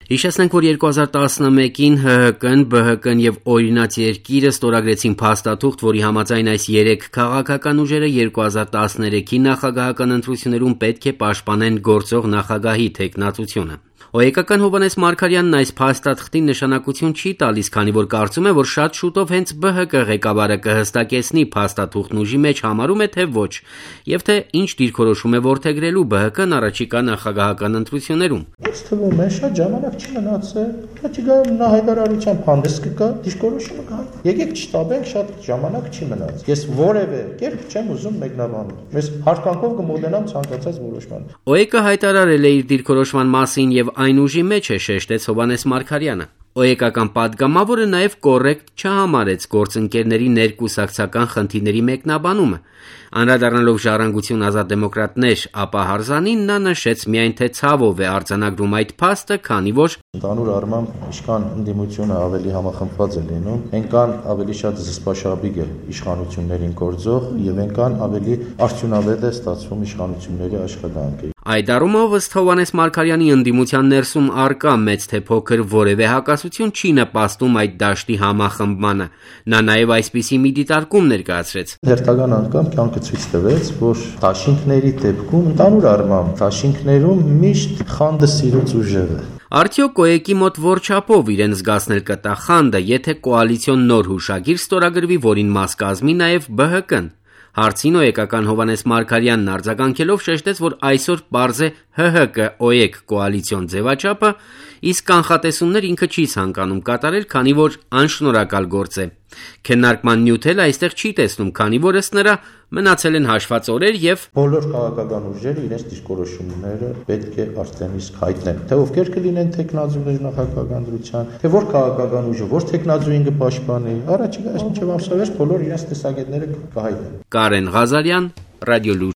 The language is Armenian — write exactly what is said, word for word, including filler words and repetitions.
Հիշեցնենք, որ երկու հազար տասնմեկին ՀՀԿ-ն, ԲՀԿ-ն եւ Օրինաց երկիրը ստորագրեցին փաստաթուղթ, որի համաձայն այս երեք քաղաքական ուժերը երկու հազար տասներեքի նախագահական ընտրություններում պետք է պաշտպանեն գործող նախագահի թեկնածությունը։ ՕԵԿ-ական Հովհաննես Մարգարյանն այս փաստաթղթին նշանակություն չի տալիս, քանի որ կարծում է, որ շատ շուտով հենց ԲՀԿ ղեկավարը կհստակեցնի փաստաթուղթն ուժի մեջ համարում է, թե ոչ, եւ թե ինչ դիրքորոշում է որդեգրելու ԲՀԿ-ն առաջիկա նախագահական ընտրություններում։ Ինձ թվում է շատ ժամանակ չի մնացել, հաջիկայում նա հայտարարությամբ հանդես կգա, դիրքորոշումը կա։ Եկեք չտաբենք, շատ ժամանակ չի մնաց։ Ես որևէ կերպ չեմ ուզում մեկնաբանել։ Ես հարկանքով կմոտենամ ցանկացած որոշման։ ՕԵԿ-ը հայտարարել է իր դիրքորոշման մասին եւ այն ուժի մեջ է, շեշտեց Հովհաննես Մարգարյանը։ ՕԵԿ-ական պատգամավորը նաև կոռեկտ չհամարեց գործընկերների ներկուսակցական խնդիրների մեկնաբանումը։ Անդրադառնալով Ժառանգություն ազատ դեմոկրատներ ապահարզանին, նա նշեց միայն, թե ցավով է արձանագրում այդ փաստը, քանի որ ընդհանուր առմամբ ինչքան ընդդիմությունը ավելի համախմբված է լինում, այնքան ավելի շատ զսպաշաբիգ է իշխանություններին գործող եւ այնքան ավելի արդյունավետ է ստացվում իշխանությունների աշխատանքը։ Այդ առումով ըստ Հովհաննես Մարգարյանի ընդդիմության ներսում առկա մեծ թե փոքր որևէ հակասություն չի նպաստում այդ դաշտի համախմբմանը։ Նա նաև այսպիսի մի դիտարկում ներկայացրեց։ Հերթական անգամ կյանքը ցույց տվեց, որ դաշինքների դեպքում ընդհանուր առմամբ դաշինքներում միշտ խանդը սիրուց ուժեղ է։ Արդյոք ՕԵԿ-ի մոտ որ չափով իրեն զգացնել կտա խանդը, եթե կոալիցիոն նոր հուշագիր ստորագրվի, որին մաս կազմի նաև ԲՀԿ-ն։ Հարցին ՕԵԿ-ական Հովհաննես Մարգարյանն արձագանքելով շեշտեց, որ այսօր պարզ է ՀՀԿ-ՕԵԿ կոալիցիոն ձևաչափը, իսկ կանխատեսումներ ինքը չի ցանկանում կատարել, քանի որ անշնորհակալ գործ է։ Քննարկման նյութ էլ այստեղ չի տեսնում, քանի որ ըստ նրա մնացել են հաշված օրեր եւ բոլոր քաղաքական ուժերը իրենց դիրքորոշումները պետք է արդեն իսկ հայտնեն, թե ովքեր կլինեն թեկնածուներ նախագահական դրության, թե որ քաղաքական ուժը որ թեկնածուին կպաշտպանի, առաջիկայից մինչեւ ամսվա վերջ բոլոր իրենց տեսակետները կհայտնեն։ Կարեն Ղազարյան, Ռադիոլուր